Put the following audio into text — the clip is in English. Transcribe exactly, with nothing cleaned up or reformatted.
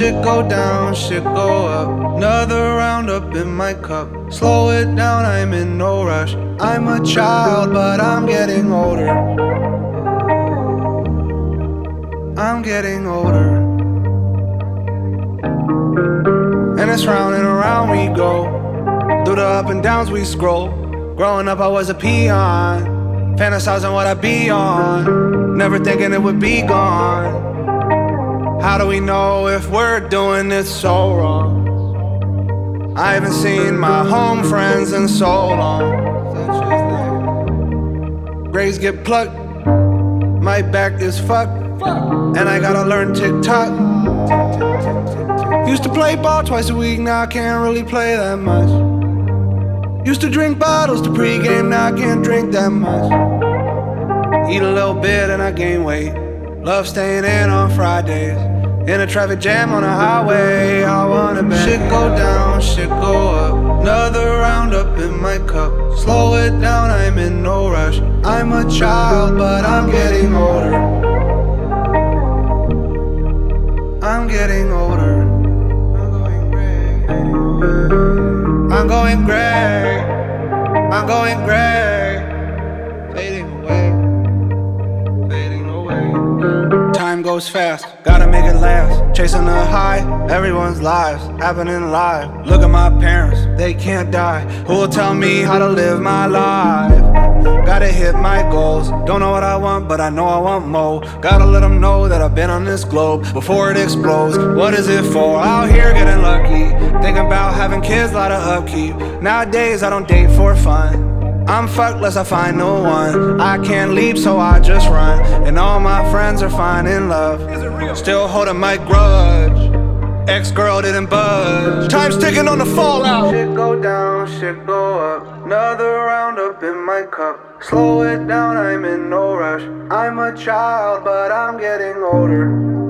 Shit go down, shit go up. Another round up in my cup. Slow it down, I'm in no rush. I'm a child, but I'm getting older. I'm getting older. And it's round and around we go. Through the up and downs we scroll. Growing up I was a peon, fantasizing what I'd be on, never thinking it would be gone. How do we know if we're doing it so wrong? I haven't seen my home friends in so long. Grades get plucked, my back is fucked, and I gotta learn TikTok. Used to play ball twice a week, now I can't really play that much. Used to drink bottles to pregame, now I can't drink that much. Eat a little bit and I gain weight. Love staying in on Fridays. In a traffic jam on a highway, I wanna bang. Shit go down, shit go up. Another round up in my cup. Slow it down, I'm in no rush. I'm a child, but I'm getting older. I'm getting older. I'm going gray. I'm going gray. Fading away. Fading away. Time goes fast, gotta make it last. Chasing the high, everyone's lives happening live. Look at my parents, they can't die. Who will tell me how to live my life? Gotta hit my goals. Don't know what I want, but I know I want more. Gotta let them know that I've been on this globe before it explodes. What is it for? Out here getting lucky, thinking about having kids, lot of upkeep. Nowadays I don't date for fun. I'm fucked less I find no one. I can't leap so I just run. And all my friends are finding love. Still holding my grudge. Ex-girl didn't budge. Time's ticking on the fallout. Shit go down, shit go up. Another round up in my cup. Slow it down, I'm in no rush. I'm a child, but I'm getting older.